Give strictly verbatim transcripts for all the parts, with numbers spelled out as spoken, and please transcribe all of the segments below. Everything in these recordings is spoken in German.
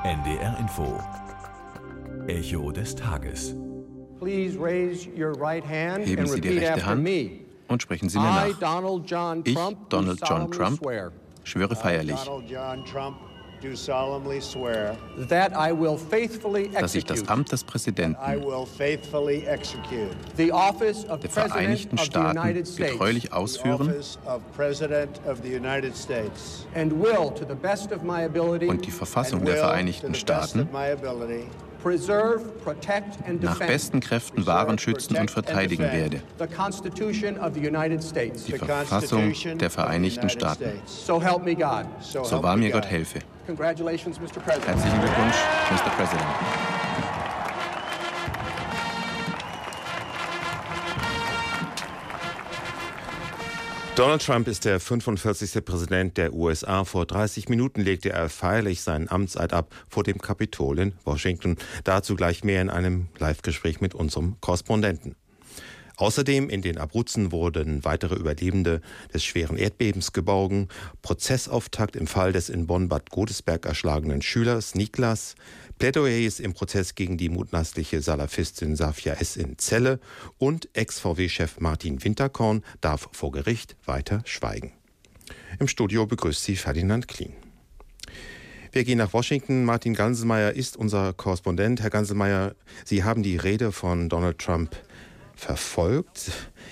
N D R Info. Echo des Tages. Heben Sie die rechte Hand und sprechen Sie mir nach. Ich, Donald John Trump, schwöre feierlich, dass ich das Amt des Präsidenten der Vereinigten Staaten getreulich ausführen und die Verfassung der Vereinigten Staaten nach besten Kräften wahren, schützen und verteidigen werde. Die Verfassung der Vereinigten Staaten. So wahr mir Gott helfe. Herzlichen Glückwunsch, Mister President. Donald Trump ist der fünfundvierzigste Präsident der U S A. Vor dreißig Minuten legte er feierlich seinen Amtseid ab vor dem Kapitol in Washington. Dazu gleich mehr in einem Live-Gespräch mit unserem Korrespondenten. Außerdem in den Abruzzen wurden weitere Überlebende des schweren Erdbebens geborgen. Prozessauftakt im Fall des in Bonn-Bad Godesberg erschlagenen Schülers Niklas. Plädoyers im Prozess gegen die mutmaßliche Salafistin Safia S. in Celle. Und Ex-V W-Chef Martin Winterkorn darf vor Gericht weiter schweigen. Im Studio begrüßt Sie Ferdinand Klien. Wir gehen nach Washington. Martin Ganselmeier ist unser Korrespondent. Herr Ganselmeier, Sie haben die Rede von Donald Trump verfolgt.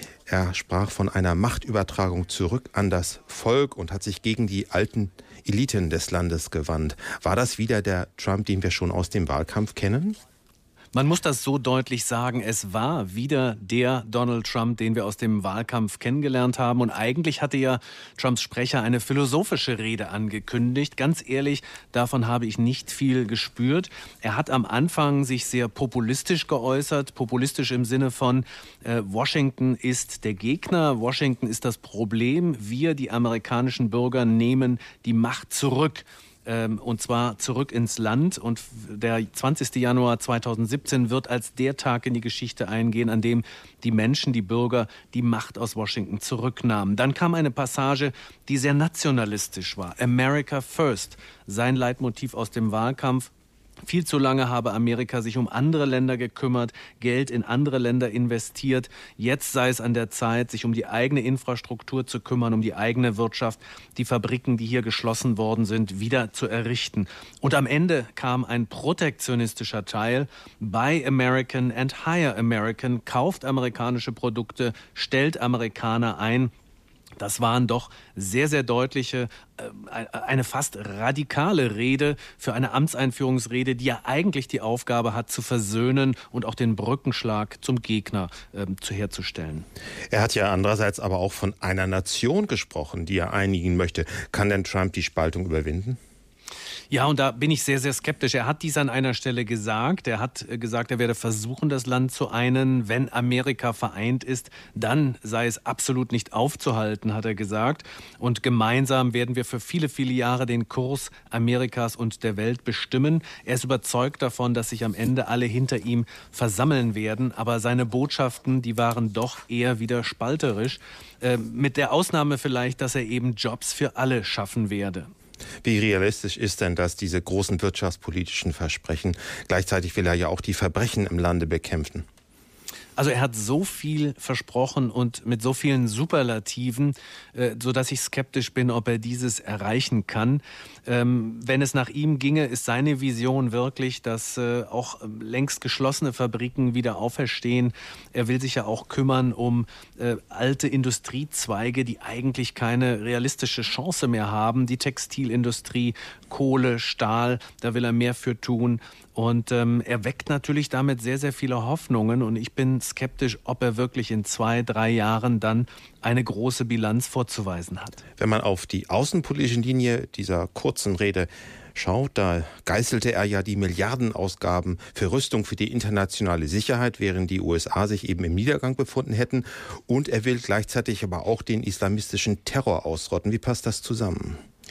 Er sprach von einer Machtübertragung zurück an das Volk und hat sich gegen die alten Eliten des Landes gewandt. War das wieder der Trump, den wir schon aus dem Wahlkampf kennen? Man muss das so deutlich sagen, es war wieder der Donald Trump, den wir aus dem Wahlkampf kennengelernt haben. Und eigentlich hatte ja Trumps Sprecher eine philosophische Rede angekündigt. Ganz ehrlich, davon habe ich nicht viel gespürt. Er hat am Anfang sich sehr populistisch geäußert, populistisch im Sinne von äh, Washington ist der Gegner, Washington ist das Problem. Wir, die amerikanischen Bürger, nehmen die Macht zurück. Und zwar zurück ins Land. Und der zwanzigste Januar zweitausendsiebzehn wird als der Tag in die Geschichte eingehen, an dem die Menschen, die Bürger, die Macht aus Washington zurücknahmen. Dann kam eine Passage, die sehr nationalistisch war. America First, sein Leitmotiv aus dem Wahlkampf. Viel zu lange habe Amerika sich um andere Länder gekümmert, Geld in andere Länder investiert. Jetzt sei es an der Zeit, sich um die eigene Infrastruktur zu kümmern, um die eigene Wirtschaft, die Fabriken, die hier geschlossen worden sind, wieder zu errichten. Und am Ende kam ein protektionistischer Teil. Buy American and hire American, kauft amerikanische Produkte, stellt Amerikaner ein. Das waren doch sehr, sehr deutliche, eine fast radikale Rede für eine Amtseinführungsrede, die ja eigentlich die Aufgabe hat, zu versöhnen und auch den Brückenschlag zum Gegner äh, zu herzustellen. Er hat ja andererseits aber auch von einer Nation gesprochen, die er einigen möchte. Kann denn Trump die Spaltung überwinden? Ja, und da bin ich sehr, sehr skeptisch. Er hat dies an einer Stelle gesagt. Er hat gesagt, er werde versuchen, das Land zu einen. Wenn Amerika vereint ist, dann sei es absolut nicht aufzuhalten, hat er gesagt. Und gemeinsam werden wir für viele, viele Jahre den Kurs Amerikas und der Welt bestimmen. Er ist überzeugt davon, dass sich am Ende alle hinter ihm versammeln werden. Aber seine Botschaften, die waren doch eher wieder spalterisch. Äh, mit der Ausnahme vielleicht, dass er eben Jobs für alle schaffen werde. Wie realistisch ist denn das, diese großen wirtschaftspolitischen Versprechen? Gleichzeitig will er ja auch die Verbrechen im Lande bekämpfen. Also er hat so viel versprochen und mit so vielen Superlativen, äh, sodass ich skeptisch bin, ob er dieses erreichen kann. Ähm, wenn es nach ihm ginge, ist seine Vision wirklich, dass äh, auch längst geschlossene Fabriken wieder auferstehen. Er will sich ja auch kümmern um äh, alte Industriezweige, die eigentlich keine realistische Chance mehr haben. Die Textilindustrie, Kohle, Stahl, da will er mehr für tun. Und ähm, er weckt natürlich damit sehr, sehr viele Hoffnungen. Und ich bin skeptisch, ob er wirklich in zwei, drei Jahren dann eine große Bilanz vorzuweisen hat. Wenn man auf die außenpolitische Linie dieser kurzen Rede schaut, da geißelte er ja die Milliardenausgaben für Rüstung für die internationale Sicherheit, während die U S A sich eben im Niedergang befunden hätten. Und er will gleichzeitig aber auch den islamistischen Terror ausrotten. Wie passt das zusammen?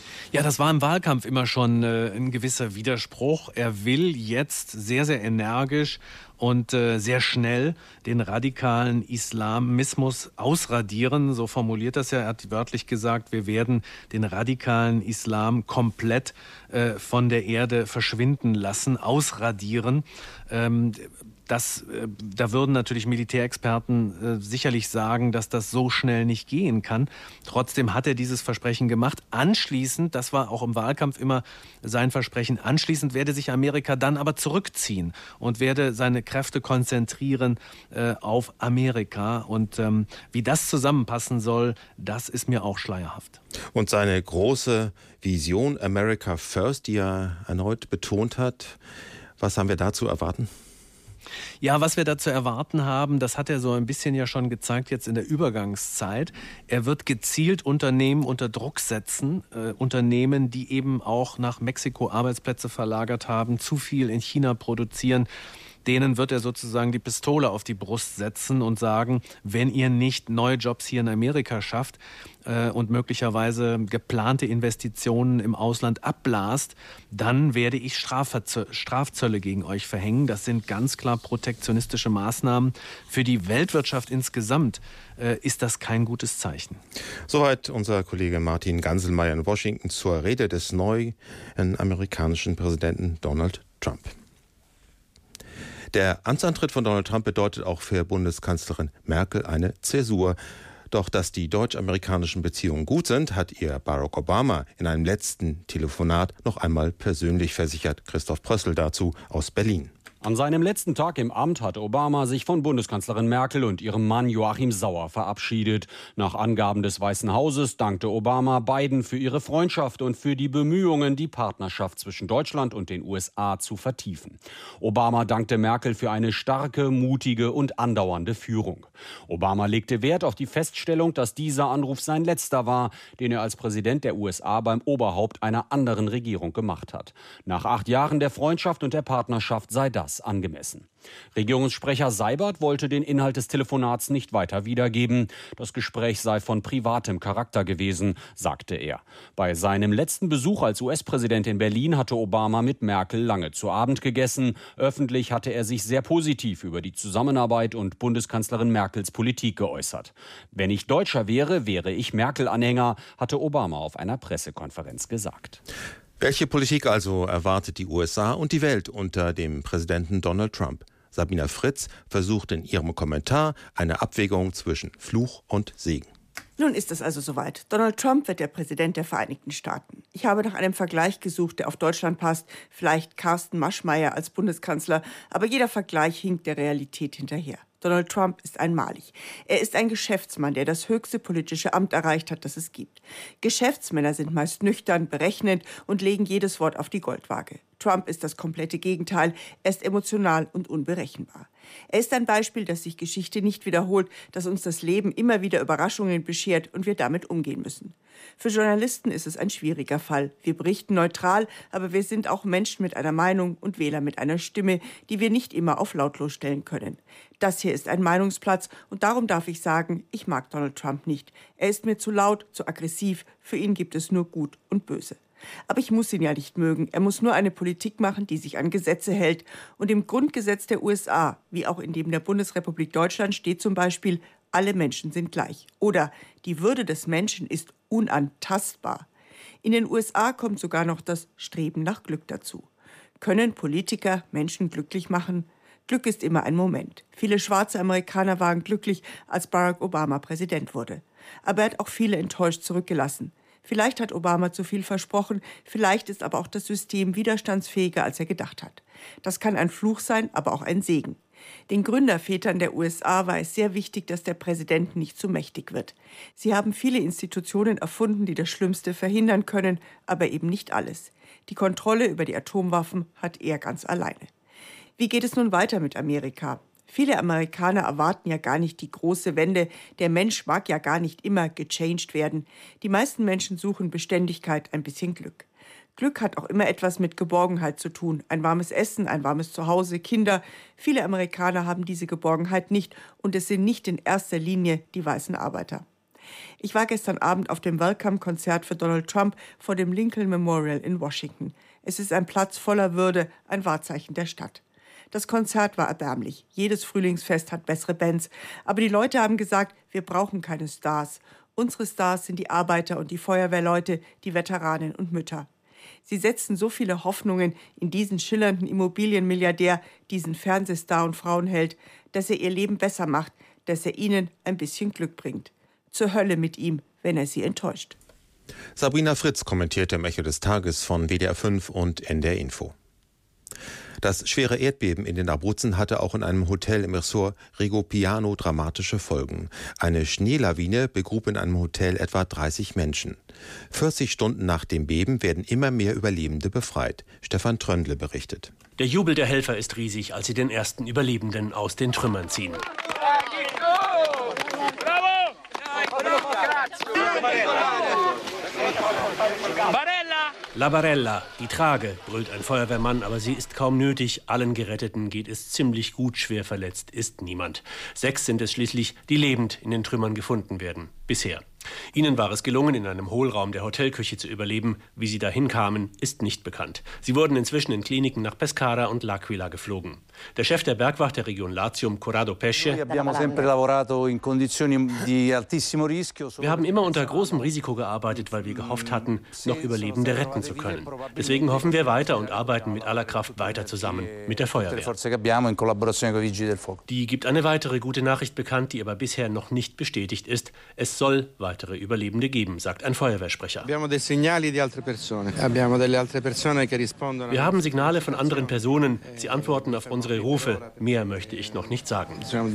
Ja, das war im Wahlkampf immer schon äh, ein gewisser Widerspruch. Er will jetzt sehr, sehr energisch und äh, sehr schnell den radikalen Islamismus ausradieren. So formuliert das er. Er hat wörtlich gesagt, wir werden den radikalen Islam komplett äh, von der Erde verschwinden lassen, ausradieren. Ähm, Das, äh, da würden natürlich Militärexperten äh, sicherlich sagen, dass das so schnell nicht gehen kann. Trotzdem hat er dieses Versprechen gemacht. Anschließend, das war auch im Wahlkampf immer sein Versprechen, anschließend werde sich Amerika dann aber zurückziehen und werde seine Kräfte konzentrieren äh, auf Amerika. Und ähm, wie das zusammenpassen soll, das ist mir auch schleierhaft. Und seine große Vision America First, die er erneut betont hat, was haben wir da zu erwarten? Ja, was wir da zu erwarten haben, das hat er so ein bisschen ja schon gezeigt jetzt in der Übergangszeit. Er wird gezielt Unternehmen unter Druck setzen, äh, Unternehmen, die eben auch nach Mexiko Arbeitsplätze verlagert haben, zu viel in China produzieren. Denen wird er sozusagen die Pistole auf die Brust setzen und sagen, wenn ihr nicht neue Jobs hier in Amerika schafft äh, und möglicherweise geplante Investitionen im Ausland abblast, dann werde ich Strafverzö- Strafzölle gegen euch verhängen. Das sind ganz klar protektionistische Maßnahmen. Für die Weltwirtschaft insgesamt äh, ist das kein gutes Zeichen. Soweit unser Kollege Martin Ganselmeier in Washington zur Rede des neuen amerikanischen Präsidenten Donald Trump. Der Amtsantritt von Donald Trump bedeutet auch für Bundeskanzlerin Merkel eine Zäsur. Doch dass die deutsch-amerikanischen Beziehungen gut sind, hat ihr Barack Obama in einem letzten Telefonat noch einmal persönlich versichert. Christoph Prössl dazu aus Berlin. An seinem letzten Tag im Amt hat Obama sich von Bundeskanzlerin Merkel und ihrem Mann Joachim Sauer verabschiedet. Nach Angaben des Weißen Hauses dankte Obama beiden für ihre Freundschaft und für die Bemühungen, die Partnerschaft zwischen Deutschland und den U S A zu vertiefen. Obama dankte Merkel für eine starke, mutige und andauernde Führung. Obama legte Wert auf die Feststellung, dass dieser Anruf sein letzter war, den er als Präsident der U S A beim Oberhaupt einer anderen Regierung gemacht hat. Nach acht Jahren der Freundschaft und der Partnerschaft sei das angemessen. Regierungssprecher Seibert wollte den Inhalt des Telefonats nicht weiter wiedergeben. Das Gespräch sei von privatem Charakter gewesen, sagte er. Bei seinem letzten Besuch als U S-Präsident in Berlin hatte Obama mit Merkel lange zu Abend gegessen. Öffentlich hatte er sich sehr positiv über die Zusammenarbeit und Bundeskanzlerin Merkels Politik geäußert. Wenn ich Deutscher wäre, wäre ich Merkel-Anhänger, hatte Obama auf einer Pressekonferenz gesagt. Welche Politik also erwartet die U S A und die Welt unter dem Präsidenten Donald Trump? Sabina Fritz versucht in ihrem Kommentar eine Abwägung zwischen Fluch und Segen. Nun ist es also soweit. Donald Trump wird der Präsident der Vereinigten Staaten. Ich habe nach einem Vergleich gesucht, der auf Deutschland passt. Vielleicht Carsten Maschmeyer als Bundeskanzler. Aber jeder Vergleich hinkt der Realität hinterher. Donald Trump ist einmalig. Er ist ein Geschäftsmann, der das höchste politische Amt erreicht hat, das es gibt. Geschäftsmänner sind meist nüchtern, berechnend und legen jedes Wort auf die Goldwaage. Trump ist das komplette Gegenteil. Er ist emotional und unberechenbar. Er ist ein Beispiel, dass sich Geschichte nicht wiederholt, dass uns das Leben immer wieder Überraschungen beschert und wir damit umgehen müssen. Für Journalisten ist es ein schwieriger Fall. Wir berichten neutral, aber wir sind auch Menschen mit einer Meinung und Wähler mit einer Stimme, die wir nicht immer auf lautlos stellen können. Das hier ist ein Meinungsplatz und darum darf ich sagen, ich mag Donald Trump nicht. Er ist mir zu laut, zu aggressiv. Für ihn gibt es nur Gut und Böse. Aber ich muss ihn ja nicht mögen. Er muss nur eine Politik machen, die sich an Gesetze hält. Und im Grundgesetz der U S A, wie auch in dem der Bundesrepublik Deutschland, steht zum Beispiel, alle Menschen sind gleich. Oder die Würde des Menschen ist unantastbar. In den U S A kommt sogar noch das Streben nach Glück dazu. Können Politiker Menschen glücklich machen? Glück ist immer ein Moment. Viele schwarze Amerikaner waren glücklich, als Barack Obama Präsident wurde. Aber er hat auch viele enttäuscht zurückgelassen. Vielleicht hat Obama zu viel versprochen, vielleicht ist aber auch das System widerstandsfähiger, als er gedacht hat. Das kann ein Fluch sein, aber auch ein Segen. Den Gründervätern der U S A war es sehr wichtig, dass der Präsident nicht zu mächtig wird. Sie haben viele Institutionen erfunden, die das Schlimmste verhindern können, aber eben nicht alles. Die Kontrolle über die Atomwaffen hat er ganz alleine. Wie geht es nun weiter mit Amerika? Viele Amerikaner erwarten ja gar nicht die große Wende. Der Mensch mag ja gar nicht immer gechanged werden. Die meisten Menschen suchen Beständigkeit, ein bisschen Glück. Glück hat auch immer etwas mit Geborgenheit zu tun. Ein warmes Essen, ein warmes Zuhause, Kinder. Viele Amerikaner haben diese Geborgenheit nicht und es sind nicht in erster Linie die weißen Arbeiter. Ich war gestern Abend auf dem Welcome-Konzert für Donald Trump vor dem Lincoln Memorial in Washington. Es ist ein Platz voller Würde, ein Wahrzeichen der Stadt. Das Konzert war erbärmlich. Jedes Frühlingsfest hat bessere Bands. Aber die Leute haben gesagt, wir brauchen keine Stars. Unsere Stars sind die Arbeiter und die Feuerwehrleute, die Veteranen und Mütter. Sie setzen so viele Hoffnungen in diesen schillernden Immobilienmilliardär, diesen Fernsehstar und Frauenheld, dass er ihr Leben besser macht, dass er ihnen ein bisschen Glück bringt. Zur Hölle mit ihm, wenn er sie enttäuscht. Sabrina Fritz kommentierte im Echo des Tages von W D R fünf und N D R Info. Das schwere Erdbeben in den Abruzzen hatte auch in einem Hotel im Ressort Rigopiano dramatische Folgen. Eine Schneelawine begrub in einem Hotel etwa dreißig Menschen. vierzig Stunden nach dem Beben werden immer mehr Überlebende befreit. Stefan Tröndle berichtet. Der Jubel der Helfer ist riesig, als sie den ersten Überlebenden aus den Trümmern ziehen. La Barella, die Trage, brüllt ein Feuerwehrmann, aber sie ist kaum nötig. Allen Geretteten geht es ziemlich gut, schwer verletzt ist niemand. Sechs sind es schließlich, die lebend in den Trümmern gefunden werden. Bisher. Ihnen war es gelungen, in einem Hohlraum der Hotelküche zu überleben. Wie sie dahin kamen, ist nicht bekannt. Sie wurden inzwischen in Kliniken nach Pescara und L'Aquila geflogen. Der Chef der Bergwacht der Region Latium, Corrado Pesce: Wir haben immer unter großem Risiko gearbeitet, weil wir gehofft hatten, noch Überlebende retten zu können. Deswegen hoffen wir weiter und arbeiten mit aller Kraft weiter zusammen mit der Feuerwehr. Die gibt eine weitere gute Nachricht bekannt, die aber bisher noch nicht bestätigt ist. Es soll weitere Überlebende geben, sagt ein Feuerwehrsprecher. Wir haben Signale von anderen Personen. Sie antworten auf unsere Rufe. Mehr möchte ich noch nicht sagen.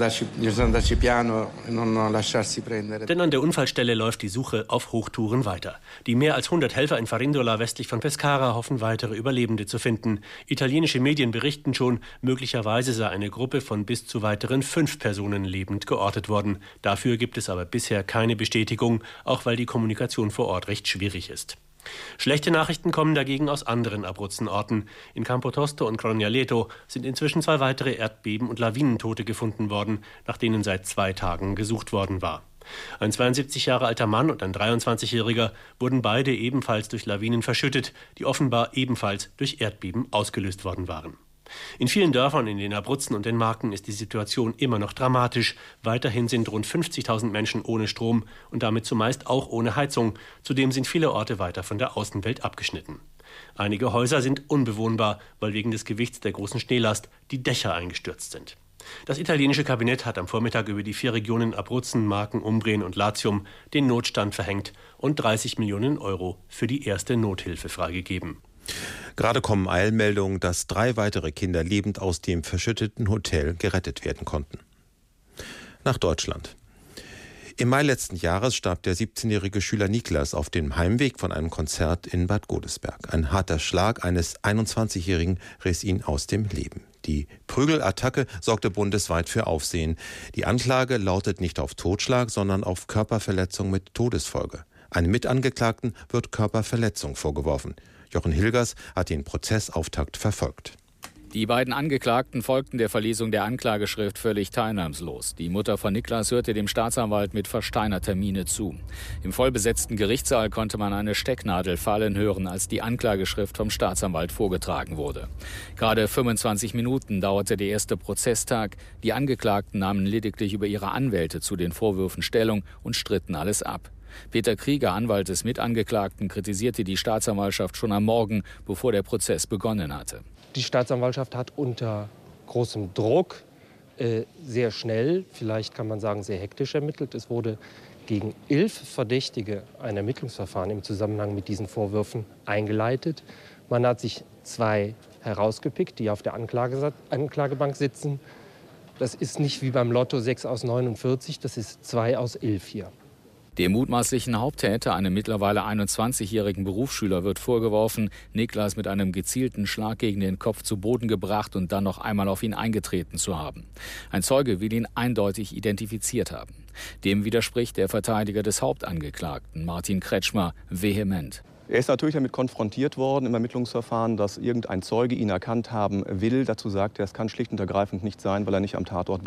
Denn an der Unfallstelle läuft die Suche auf Hochtouren weiter. Die mehr als hundert Helfer in Farindola westlich von Pescara hoffen, weitere Überlebende zu finden. Italienische Medien berichten schon, möglicherweise sei eine Gruppe von bis zu weiteren fünf Personen lebend geortet worden. Dafür gibt es aber bisher keine Bestätigung, auch weil die Kommunikation vor Ort recht schwierig ist. Schlechte Nachrichten kommen dagegen aus anderen Abruzzenorten. In Campotosto und Crognaletto sind inzwischen zwei weitere Erdbeben- und Lawinentote gefunden worden, nach denen seit zwei Tagen gesucht worden war. Ein zweiundsiebzig Jahre alter Mann und ein dreiundzwanzigjähriger wurden beide ebenfalls durch Lawinen verschüttet, die offenbar ebenfalls durch Erdbeben ausgelöst worden waren. In vielen Dörfern in den Abruzzen und den Marken ist die Situation immer noch dramatisch. Weiterhin sind rund fünfzigtausend Menschen ohne Strom und damit zumeist auch ohne Heizung. Zudem sind viele Orte weiter von der Außenwelt abgeschnitten. Einige Häuser sind unbewohnbar, weil wegen des Gewichts der großen Schneelast die Dächer eingestürzt sind. Das italienische Kabinett hat am Vormittag über die vier Regionen Abruzzen, Marken, Umbrien und Latium den Notstand verhängt und dreißig Millionen Euro für die erste Nothilfe freigegeben. Gerade kommen Eilmeldungen, dass drei weitere Kinder lebend aus dem verschütteten Hotel gerettet werden konnten. Nach Deutschland. Im Mai letzten Jahres starb der siebzehnjährige Schüler Niklas auf dem Heimweg von einem Konzert in Bad Godesberg. Ein harter Schlag eines einundzwanzigjährigen riss ihn aus dem Leben. Die Prügelattacke sorgte bundesweit für Aufsehen. Die Anklage lautet nicht auf Totschlag, sondern auf Körperverletzung mit Todesfolge. Einem Mitangeklagten wird Körperverletzung vorgeworfen. Jochen Hilgers hat den Prozessauftakt verfolgt. Die beiden Angeklagten folgten der Verlesung der Anklageschrift völlig teilnahmslos. Die Mutter von Niklas hörte dem Staatsanwalt mit versteinerter Miene zu. Im vollbesetzten Gerichtssaal konnte man eine Stecknadel fallen hören, als die Anklageschrift vom Staatsanwalt vorgetragen wurde. Gerade fünfundzwanzig Minuten dauerte der erste Prozesstag. Die Angeklagten nahmen lediglich über ihre Anwälte zu den Vorwürfen Stellung und stritten alles ab. Peter Krieger, Anwalt des Mitangeklagten, kritisierte die Staatsanwaltschaft schon am Morgen, bevor der Prozess begonnen hatte. Die Staatsanwaltschaft hat unter großem Druck äh, sehr schnell, vielleicht kann man sagen sehr hektisch ermittelt. Es wurde gegen elf Verdächtige ein Ermittlungsverfahren im Zusammenhang mit diesen Vorwürfen eingeleitet. Man hat sich zwei herausgepickt, die auf der Anklage, Anklagebank sitzen. Das ist nicht wie beim Lotto sechs aus neunundvierzig, das ist zwei aus elf hier. Dem mutmaßlichen Haupttäter, einem mittlerweile einundzwanzigjährigen Berufsschüler, wird vorgeworfen, Niklas mit einem gezielten Schlag gegen den Kopf zu Boden gebracht und dann noch einmal auf ihn eingetreten zu haben. Ein Zeuge will ihn eindeutig identifiziert haben. Dem widerspricht der Verteidiger des Hauptangeklagten, Martin Kretschmer, vehement. Er ist natürlich damit konfrontiert worden im Ermittlungsverfahren, dass irgendein Zeuge ihn erkannt haben will. Dazu sagt er, es kann schlicht und ergreifend nicht sein, weil er nicht am Tatort war.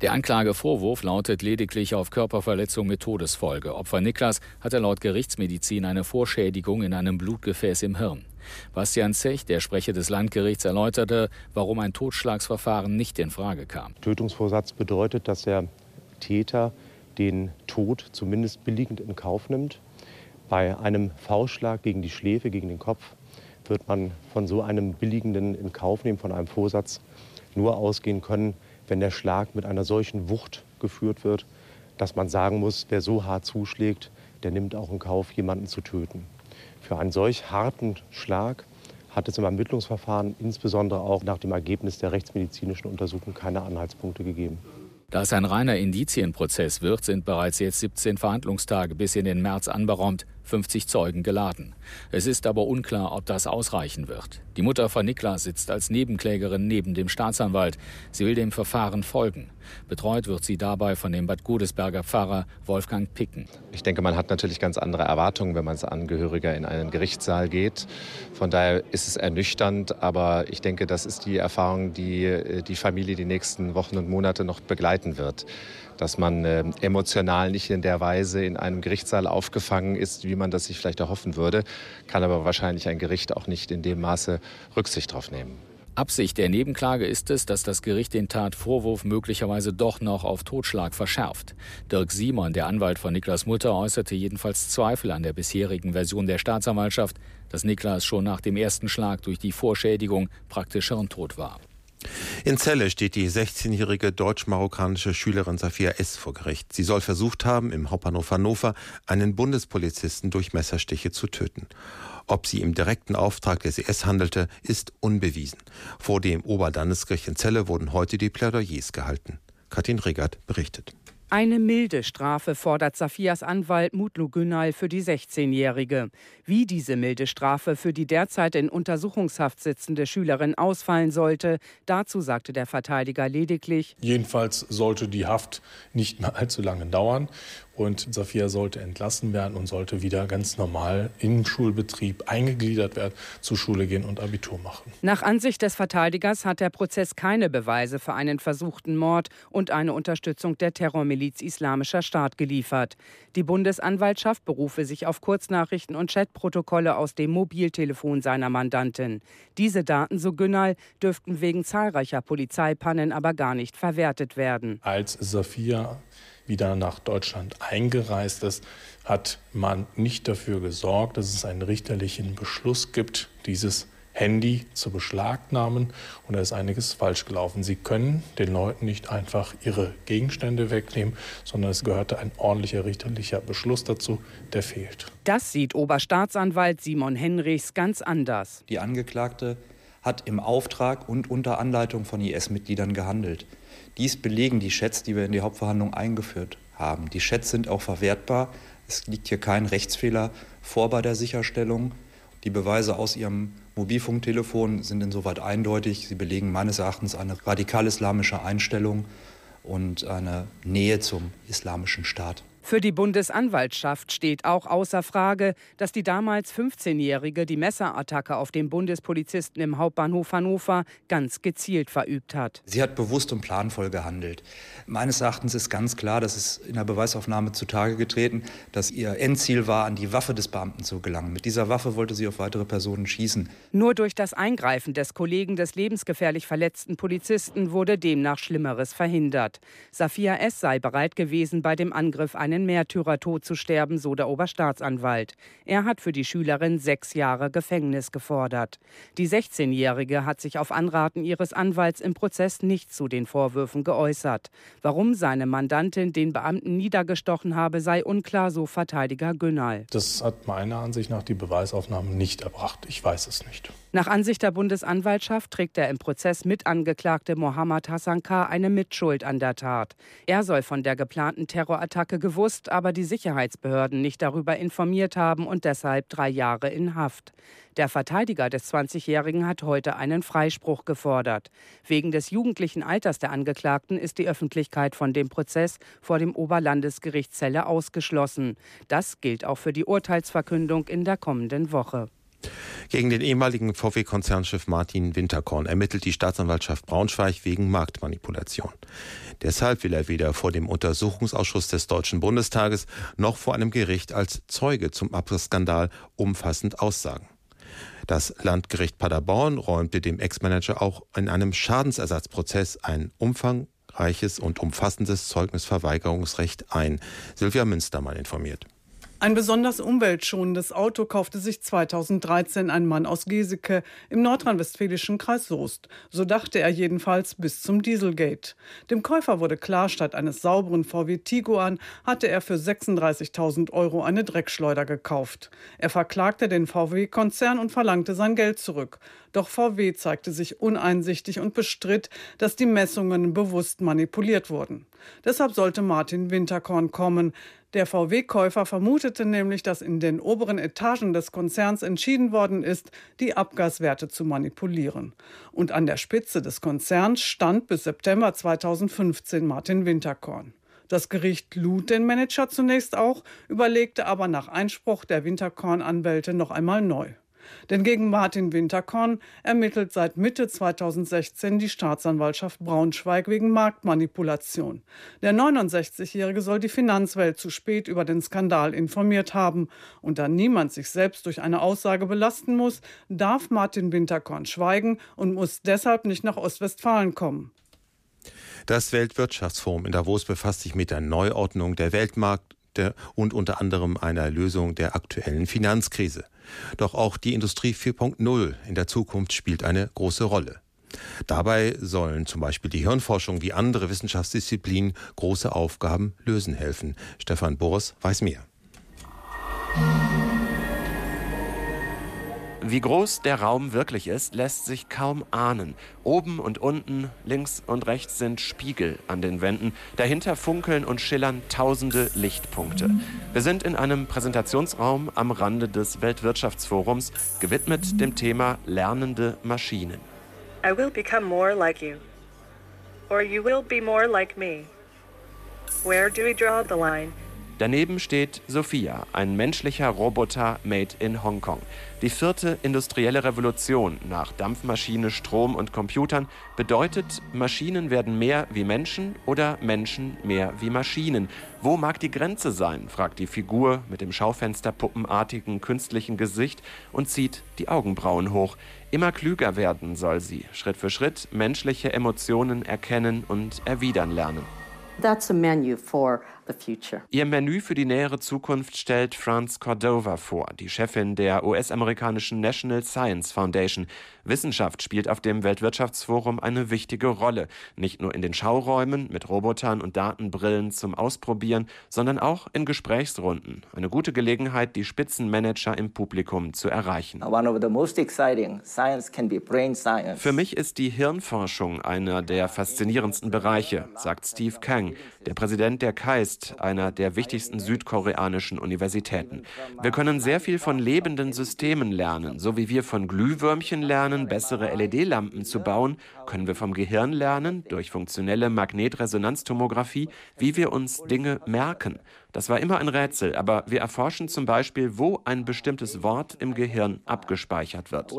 Der Anklagevorwurf lautet lediglich auf Körperverletzung mit Todesfolge. Opfer Niklas hatte laut Gerichtsmedizin eine Vorschädigung in einem Blutgefäß im Hirn. Bastian Zech, der Sprecher des Landgerichts, erläuterte, warum ein Totschlagsverfahren nicht in Frage kam. Tötungsvorsatz bedeutet, dass der Täter den Tod zumindest billigend in Kauf nimmt. Bei einem Faustschlag gegen die Schläfe, gegen den Kopf, wird man von so einem billigenden in Kauf nehmen, von einem Vorsatz, nur ausgehen können, wenn der Schlag mit einer solchen Wucht geführt wird, dass man sagen muss, wer so hart zuschlägt, der nimmt auch in Kauf, jemanden zu töten. Für einen solch harten Schlag hat es im Ermittlungsverfahren, insbesondere auch nach dem Ergebnis der rechtsmedizinischen Untersuchung, keine Anhaltspunkte gegeben. Da es ein reiner Indizienprozess wird, sind bereits jetzt siebzehn Verhandlungstage bis in den März anberaumt, fünfzig Zeugen geladen. Es ist aber unklar, ob das ausreichen wird. Die Mutter von Niklas sitzt als Nebenklägerin neben dem Staatsanwalt. Sie will dem Verfahren folgen. Betreut wird sie dabei von dem Bad Godesberger Pfarrer Wolfgang Picken. Ich denke, man hat natürlich ganz andere Erwartungen, wenn man als Angehöriger in einen Gerichtssaal geht. Von daher ist es ernüchternd, aber ich denke, das ist die Erfahrung, die die Familie die nächsten Wochen und Monate noch begleiten wird. Dass man äh, emotional nicht in der Weise in einem Gerichtssaal aufgefangen ist, wie man das sich vielleicht erhoffen würde, kann aber wahrscheinlich ein Gericht auch nicht in dem Maße Rücksicht drauf nehmen. Absicht der Nebenklage ist es, dass das Gericht den Tatvorwurf möglicherweise doch noch auf Totschlag verschärft. Dirk Simon, der Anwalt von Niklas Mutter, äußerte jedenfalls Zweifel an der bisherigen Version der Staatsanwaltschaft, dass Niklas schon nach dem ersten Schlag durch die Vorschädigung praktisch hirntot war. In Celle steht die sechzehnjährige deutsch-marokkanische Schülerin Safia S. vor Gericht. Sie soll versucht haben, im Hauptbahnhof Hannover einen Bundespolizisten durch Messerstiche zu töten. Ob sie im direkten Auftrag des S S handelte, ist unbewiesen. Vor dem Oberlandesgericht in Celle wurden heute die Plädoyers gehalten. Katrin Regert berichtet. Eine milde Strafe fordert Safias Anwalt Mutlu Günal für die sechzehnjährige. Wie diese milde Strafe für die derzeit in Untersuchungshaft sitzende Schülerin ausfallen sollte, dazu sagte der Verteidiger lediglich: Jedenfalls sollte die Haft nicht mehr allzu lange dauern und Safia sollte entlassen werden und sollte wieder ganz normal im Schulbetrieb eingegliedert werden, zur Schule gehen und Abitur machen. Nach Ansicht des Verteidigers hat der Prozess keine Beweise für einen versuchten Mord und eine Unterstützung der Terrormiliz Islamischer Staat geliefert. Die Bundesanwaltschaft berufe sich auf Kurznachrichten und Chatprotokolle aus dem Mobiltelefon seiner Mandantin. Diese Daten, so Günal, dürften wegen zahlreicher Polizeipannen aber gar nicht verwertet werden. Als Safia wieder nach Deutschland eingereist ist, hat man nicht dafür gesorgt, dass es einen richterlichen Beschluss gibt, dieses Handy zu beschlagnahmen, und da ist einiges falsch gelaufen. Sie können den Leuten nicht einfach ihre Gegenstände wegnehmen, sondern es gehörte ein ordentlicher richterlicher Beschluss dazu, der fehlt. Das sieht Oberstaatsanwalt Simon Henrichs ganz anders. Die Angeklagte hat im Auftrag und unter Anleitung von I S-Mitgliedern gehandelt. Dies belegen die Chats, die wir in die Hauptverhandlung eingeführt haben. Die Chats sind auch verwertbar. Es liegt hier kein Rechtsfehler vor bei der Sicherstellung. Die Beweise aus ihrem Mobilfunktelefon sind insoweit eindeutig. Sie belegen meines Erachtens eine radikal-islamische Einstellung und eine Nähe zum islamischen Staat. Für die Bundesanwaltschaft steht auch außer Frage, dass die damals fünfzehnjährige die Messerattacke auf den Bundespolizisten im Hauptbahnhof Hannover ganz gezielt verübt hat. Sie hat bewusst und planvoll gehandelt. Meines Erachtens ist ganz klar, dass es in der Beweisaufnahme zutage getreten, dass ihr Endziel war, an die Waffe des Beamten zu gelangen. Mit dieser Waffe wollte sie auf weitere Personen schießen. Nur durch das Eingreifen des Kollegen des lebensgefährlich verletzten Polizisten wurde demnach Schlimmeres verhindert. Safia S. sei bereit gewesen, bei dem Angriff einen Märtyrertod zu sterben, so der Oberstaatsanwalt. Er hat für die Schülerin sechs Jahre Gefängnis gefordert. Die sechzehnjährige hat sich auf Anraten ihres Anwalts im Prozess nicht zu den Vorwürfen geäußert. Warum seine Mandantin den Beamten niedergestochen habe, sei unklar, so Verteidiger Günal. Das hat meiner Ansicht nach die Beweisaufnahme nicht erbracht. Ich weiß es nicht. Nach Ansicht der Bundesanwaltschaft trägt der im Prozess Mitangeklagte Mohammed Hassan K. eine Mitschuld an der Tat. Er soll von der geplanten Terrorattacke gewusst, aber die Sicherheitsbehörden nicht darüber informiert haben und deshalb drei Jahre in Haft. Der Verteidiger des zwanzigjährigen hat heute einen Freispruch gefordert. Wegen des jugendlichen Alters der Angeklagten ist die Öffentlichkeit von dem Prozess vor dem Oberlandesgericht Celle ausgeschlossen. Das gilt auch für die Urteilsverkündung in der kommenden Woche. Gegen den ehemaligen V W-Konzernchef Martin Winterkorn ermittelt die Staatsanwaltschaft Braunschweig wegen Marktmanipulation. Deshalb will er weder vor dem Untersuchungsausschuss des Deutschen Bundestages noch vor einem Gericht als Zeuge zum Abwrackskandal umfassend aussagen. Das Landgericht Paderborn räumte dem Ex-Manager auch in einem Schadensersatzprozess ein umfangreiches und umfassendes Zeugnisverweigerungsrecht ein. Silvia Münstermann informiert. Ein besonders umweltschonendes Auto kaufte sich zweitausenddreizehn ein Mann aus Geseke im nordrhein-westfälischen Kreis Soest. So dachte er jedenfalls bis zum Dieselgate. Dem Käufer wurde klar, statt eines sauberen V W Tiguan hatte er für sechsunddreißigtausend Euro eine Dreckschleuder gekauft. Er verklagte den V W-Konzern und verlangte sein Geld zurück. Doch V W zeigte sich uneinsichtig und bestritt, dass die Messungen bewusst manipuliert wurden. Deshalb sollte Martin Winterkorn kommen. Der V W-Käufer vermutete nämlich, dass in den oberen Etagen des Konzerns entschieden worden ist, die Abgaswerte zu manipulieren. Und an der Spitze des Konzerns stand bis September zweitausendfünfzehn Martin Winterkorn. Das Gericht lud den Manager zunächst auch, überlegte aber nach Einspruch der Winterkorn-Anwälte noch einmal neu. Denn gegen Martin Winterkorn ermittelt seit Mitte zweitausendsechzehn die Staatsanwaltschaft Braunschweig wegen Marktmanipulation. Der neunundsechzigjährige soll die Finanzwelt zu spät über den Skandal informiert haben. Und da niemand sich selbst durch eine Aussage belasten muss, darf Martin Winterkorn schweigen und muss deshalb nicht nach Ostwestfalen kommen. Das Weltwirtschaftsforum in Davos befasst sich mit der Neuordnung der Weltmarkt und unter anderem einer Lösung der aktuellen Finanzkrise. Doch auch die Industrie vier Punkt null in der Zukunft spielt eine große Rolle. Dabei sollen zum Beispiel die Hirnforschung wie andere Wissenschaftsdisziplinen große Aufgaben lösen helfen. Stefan Bors weiß mehr. Wie groß der Raum wirklich ist, lässt sich kaum ahnen. Oben und unten, links und rechts sind Spiegel an den Wänden. Dahinter funkeln und schillern tausende Lichtpunkte. Wir sind in einem Präsentationsraum am Rande des Weltwirtschaftsforums, gewidmet dem Thema lernende Maschinen. I will become more like you. Or you will be more like me. Where do we draw the line? Daneben steht Sophia, ein menschlicher Roboter made in Hongkong. Die vierte industrielle Revolution nach Dampfmaschine, Strom und Computern bedeutet, Maschinen werden mehr wie Menschen oder Menschen mehr wie Maschinen. Wo mag die Grenze sein, fragt die Figur mit dem Schaufensterpuppenartigen künstlichen Gesicht und zieht die Augenbrauen hoch. Immer klüger werden soll sie, Schritt für Schritt menschliche Emotionen erkennen und erwidern lernen. That's a menu for the future. Ihr Menü für die nähere Zukunft stellt Franz Cordova vor, die Chefin der U S-amerikanischen National Science Foundation. Wissenschaft spielt auf dem Weltwirtschaftsforum eine wichtige Rolle. Nicht nur in den Schauräumen mit Robotern und Datenbrillen zum Ausprobieren, sondern auch in Gesprächsrunden. Eine gute Gelegenheit, die Spitzenmanager im Publikum zu erreichen. One of the most exciting science can be brain science. Für mich ist die Hirnforschung einer der faszinierendsten Bereiche, sagt Steve Kang, der Präsident der KAIST, einer der wichtigsten südkoreanischen Universitäten. Wir können sehr viel von lebenden Systemen lernen. So wie wir von Glühwürmchen lernen, bessere L E D-Lampen zu bauen, können wir vom Gehirn lernen, durch funktionelle Magnetresonanztomographie, wie wir uns Dinge merken. Das war immer ein Rätsel, aber wir erforschen zum Beispiel, wo ein bestimmtes Wort im Gehirn abgespeichert wird.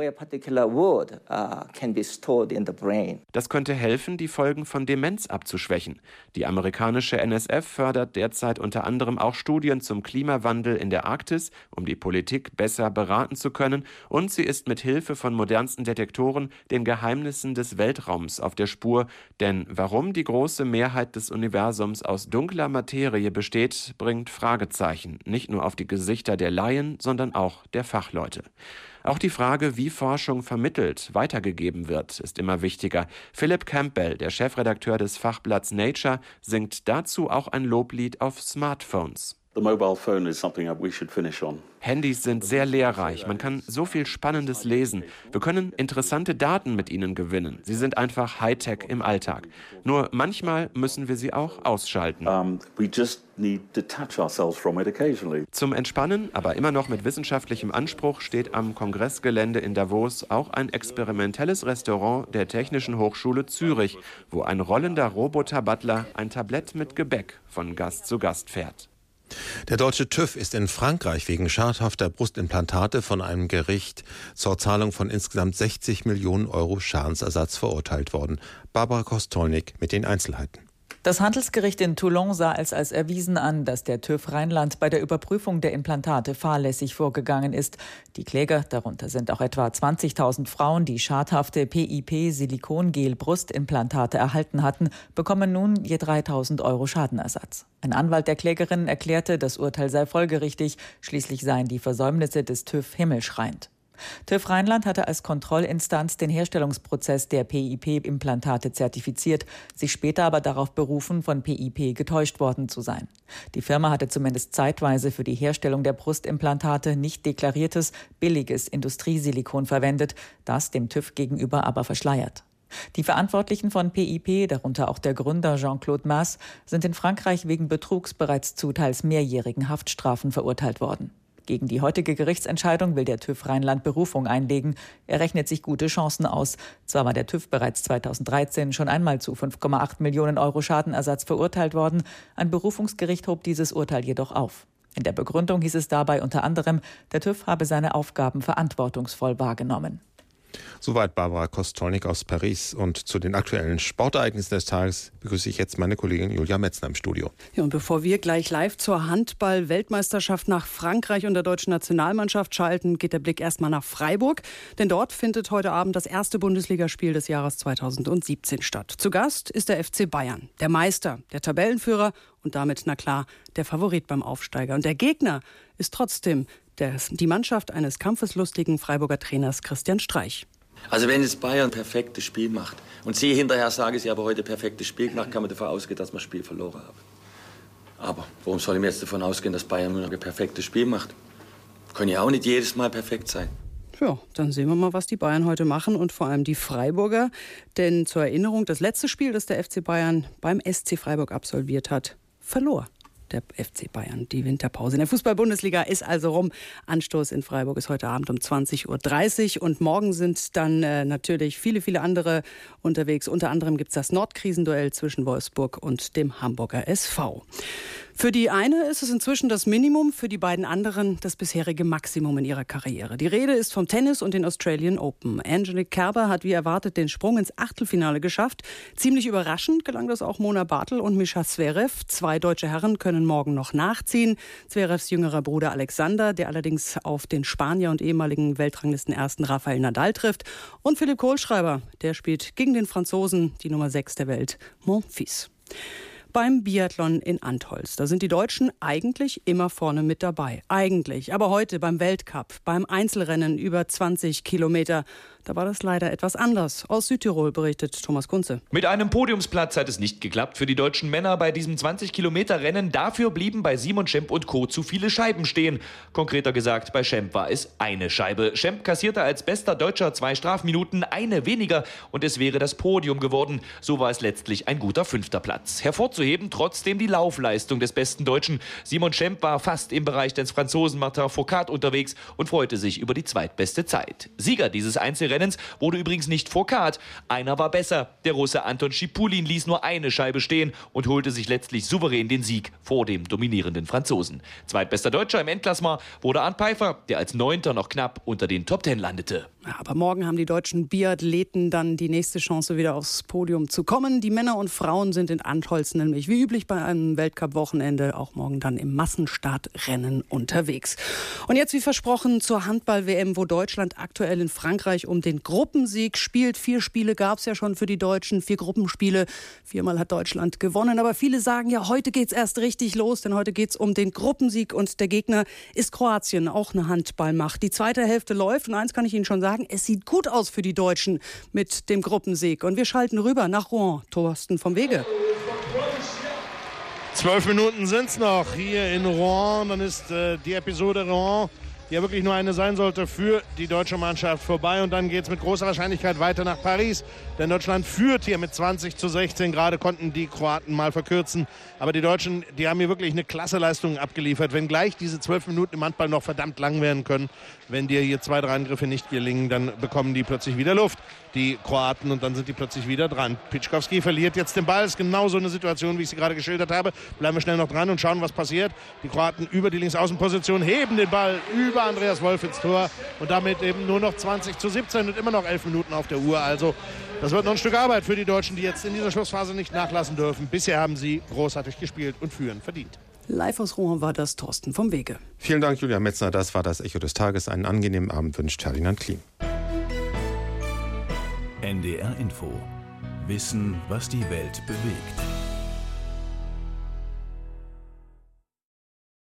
Das könnte helfen, die Folgen von Demenz abzuschwächen. Die amerikanische N S F fördert derzeit unter anderem auch Studien zum Klimawandel in der Arktis, um die Politik besser beraten zu können, und sie ist mit Hilfe von modernsten Detektoren den Geheimnissen des Weltraums auf der Spur. Denn warum die große Mehrheit des Universums aus dunkler Materie besteht, bringt Fragezeichen, nicht nur auf die Gesichter der Laien, sondern auch der Fachleute. Auch die Frage, wie Forschung vermittelt, weitergegeben wird, ist immer wichtiger. Philip Campbell, der Chefredakteur des Fachblatts Nature, singt dazu auch ein Loblied auf Smartphones. The mobile phone is something we should finish on. Handys sind sehr lehrreich. Man kann so viel Spannendes lesen. Wir können interessante Daten mit ihnen gewinnen. Sie sind einfach Hightech im Alltag. Nur manchmal müssen wir sie auch ausschalten. Um, we just need to detach ourselves from it occasionally. Zum Entspannen, aber immer noch mit wissenschaftlichem Anspruch, steht am Kongressgelände in Davos auch ein experimentelles Restaurant der Technischen Hochschule Zürich, wo ein rollender Roboter-Butler ein Tablett mit Gebäck von Gast zu Gast fährt. Der deutsche TÜV ist in Frankreich wegen schadhafter Brustimplantate von einem Gericht zur Zahlung von insgesamt sechzig Millionen Euro Schadensersatz verurteilt worden. Barbara Kostolnik mit den Einzelheiten. Das Handelsgericht in Toulon sah es als erwiesen an, dass der TÜV Rheinland bei der Überprüfung der Implantate fahrlässig vorgegangen ist. Die Kläger, darunter sind auch etwa zwanzigtausend Frauen, die schadhafte P I P-Silikongel-Brustimplantate erhalten hatten, bekommen nun je dreitausend Euro Schadenersatz. Ein Anwalt der Klägerin erklärte, das Urteil sei folgerichtig, schließlich seien die Versäumnisse des TÜV himmelschreiend. TÜV Rheinland hatte als Kontrollinstanz den Herstellungsprozess der P I P-Implantate zertifiziert, sich später aber darauf berufen, von P I P getäuscht worden zu sein. Die Firma hatte zumindest zeitweise für die Herstellung der Brustimplantate nicht deklariertes, billiges Industriesilikon verwendet, das dem TÜV gegenüber aber verschleiert. Die Verantwortlichen von P I P, darunter auch der Gründer Jean-Claude Masse, sind in Frankreich wegen Betrugs bereits zu teils mehrjährigen Haftstrafen verurteilt worden. Gegen die heutige Gerichtsentscheidung will der TÜV Rheinland Berufung einlegen. Er rechnet sich gute Chancen aus. Zwar war der TÜV bereits zweitausenddreizehn schon einmal zu fünf Komma acht Millionen Euro Schadenersatz verurteilt worden. Ein Berufungsgericht hob dieses Urteil jedoch auf. In der Begründung hieß es dabei unter anderem, der TÜV habe seine Aufgaben verantwortungsvoll wahrgenommen. Soweit Barbara Kostolnik aus Paris. Und zu den aktuellen Sportereignissen des Tages begrüße ich jetzt meine Kollegin Julia Metzner im Studio. Ja, und bevor wir gleich live zur Handball-Weltmeisterschaft nach Frankreich und der deutschen Nationalmannschaft schalten, geht der Blick erstmal nach Freiburg. Denn dort findet heute Abend das erste Bundesligaspiel des Jahres zweitausendsiebzehn statt. Zu Gast ist der F C Bayern, der Meister, der Tabellenführer und damit, na klar, der Favorit beim Aufsteiger. Und der Gegner ist trotzdem der, die Mannschaft eines kampfeslustigen Freiburger Trainers Christian Streich. Also wenn jetzt Bayern ein perfektes Spiel macht und Sie hinterher sagen, Sie haben heute ein perfektes Spiel gemacht, kann man davon ausgehen, dass man das Spiel verloren hat. Aber warum soll ich mir jetzt davon ausgehen, dass Bayern ein perfektes Spiel macht? Kann ja auch nicht jedes Mal perfekt sein. Ja, dann sehen wir mal, was die Bayern heute machen und vor allem die Freiburger. Denn zur Erinnerung, das letzte Spiel, das der F C Bayern beim S C Freiburg absolviert hat, verlor der F C Bayern die Winterpause in der Fußball-Bundesliga ist also rum. Anstoß in Freiburg ist heute Abend um zwanzig Uhr dreißig und morgen sind dann äh, natürlich viele, viele andere unterwegs. Unter anderem gibt es das Nordkrisenduell zwischen Wolfsburg und dem Hamburger S V. Für die eine ist es inzwischen das Minimum, für die beiden anderen das bisherige Maximum in ihrer Karriere. Die Rede ist vom Tennis und den Australian Open. Angelique Kerber hat wie erwartet den Sprung ins Achtelfinale geschafft. Ziemlich überraschend gelang das auch Mona Bartel und Mischa Zverev. Zwei deutsche Herren können morgen noch nachziehen. Zverevs jüngerer Bruder Alexander, der allerdings auf den Spanier und ehemaligen Weltranglistenersten Rafael Nadal trifft. Und Philipp Kohlschreiber, der spielt gegen den Franzosen, die Nummer sechs der Welt, Monfils. Beim Biathlon in Antholz. Da sind die Deutschen eigentlich immer vorne mit dabei. Eigentlich. Aber heute beim Weltcup, beim Einzelrennen über zwanzig Kilometer, da war das leider etwas anders. Aus Südtirol berichtet Thomas Kunze. Mit einem Podiumsplatz hat es nicht geklappt für die deutschen Männer bei diesem zwanzig Kilometer Rennen. Dafür blieben bei Simon Schemp und Co. zu viele Scheiben stehen. Konkreter gesagt, bei Schemp war es eine Scheibe. Schemp kassierte als bester Deutscher zwei Strafminuten, eine weniger und es wäre das Podium geworden. So war es letztlich ein guter fünfter Platz. Hervorzuheben trotzdem die Laufleistung des besten Deutschen. Simon Schemp war fast im Bereich des Franzosen Martin Fourcade unterwegs und freute sich über die zweitbeste Zeit. Sieger dieses Einzelrennens wurde übrigens nicht Fourcade. Einer war besser. Der Russe Anton Schipulin ließ nur eine Scheibe stehen und holte sich letztlich souverän den Sieg vor dem dominierenden Franzosen. Zweitbester Deutscher im Endklassement wurde Arndt Pfeiffer, der als Neunter noch knapp unter den Top Ten landete. Ja, aber morgen haben die deutschen Biathleten dann die nächste Chance, wieder aufs Podium zu kommen. Die Männer und Frauen sind in Antholz nämlich wie üblich bei einem Weltcup-Wochenende auch morgen dann im Massenstartrennen unterwegs. Und jetzt wie versprochen zur Handball-W M, wo Deutschland aktuell in Frankreich um den Gruppensieg spielt. Vier Spiele gab es ja schon für die Deutschen, vier Gruppenspiele. Viermal hat Deutschland gewonnen. Aber viele sagen ja, heute geht's erst richtig los, denn heute geht's um den Gruppensieg und der Gegner ist Kroatien, auch eine Handballmacht. Die zweite Hälfte läuft und eins kann ich Ihnen schon sagen, es sieht gut aus für die Deutschen mit dem Gruppensieg. Und wir schalten rüber nach Rouen. Thorsten vom Wege. Zwölf Minuten sind es noch hier in Rouen. Dann ist äh, die Episode Rouen die ja wirklich nur eine sein sollte, für die deutsche Mannschaft vorbei. Und dann geht es mit großer Wahrscheinlichkeit weiter nach Paris. Denn Deutschland führt hier mit zwanzig zu sechzehn. Gerade konnten die Kroaten mal verkürzen. Aber die Deutschen, die haben hier wirklich eine klasse Leistung abgeliefert. Wenn gleich diese zwölf Minuten im Handball noch verdammt lang werden können, wenn dir hier zwei, drei Angriffe nicht gelingen, dann bekommen die plötzlich wieder Luft, die Kroaten, und dann sind die plötzlich wieder dran. Pitschkowski verliert jetzt den Ball. Ist genau so eine Situation, wie ich sie gerade geschildert habe. Bleiben wir schnell noch dran und schauen, was passiert. Die Kroaten über die Linksaußenposition heben den Ball über Andreas Wolf ins Tor und damit eben nur noch zwanzig zu siebzehn und immer noch elf Minuten auf der Uhr. Also das wird noch ein Stück Arbeit für die Deutschen, die jetzt in dieser Schlussphase nicht nachlassen dürfen. Bisher haben sie großartig gespielt und führen verdient. Live aus Rouen war das Thorsten vom Wege. Vielen Dank, Julia Metzner. Das war das Echo des Tages. Einen angenehmen Abend wünscht Ferdinand Klim. N D R Info. Wissen, was die Welt bewegt.